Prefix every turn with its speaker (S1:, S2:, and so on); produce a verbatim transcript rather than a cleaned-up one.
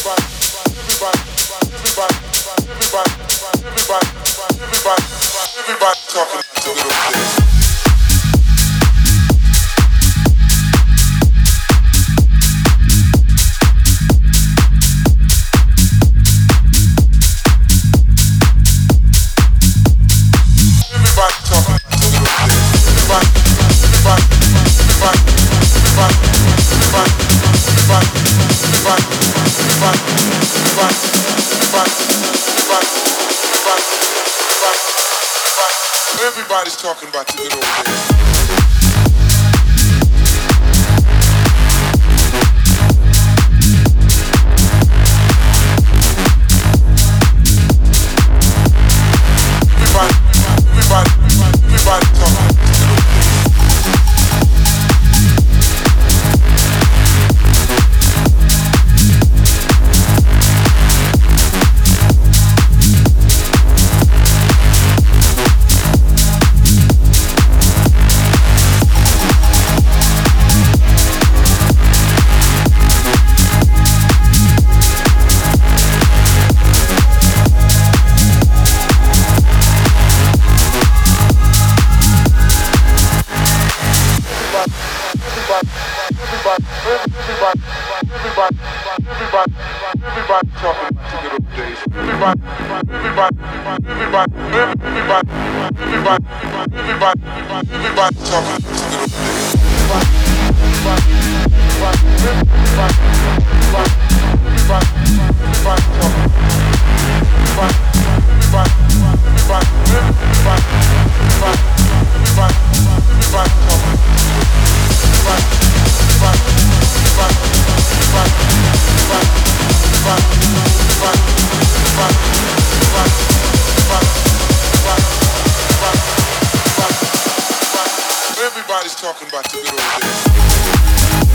S1: Everybody's talking about the good old days. Everybody talking about the good old days. Everybody, everybody, everybody, everybody, everybody, everybody, everybody talking about the good old days. Everybody, everybody, everybody, everybody, everybody, everybody, everybody talking. Everybody, everybody, everybody, everybody, everybody, everybody, everybody talking. Everybody, everybody, everybody, everybody, everybody. Everybody's talking about the good old days.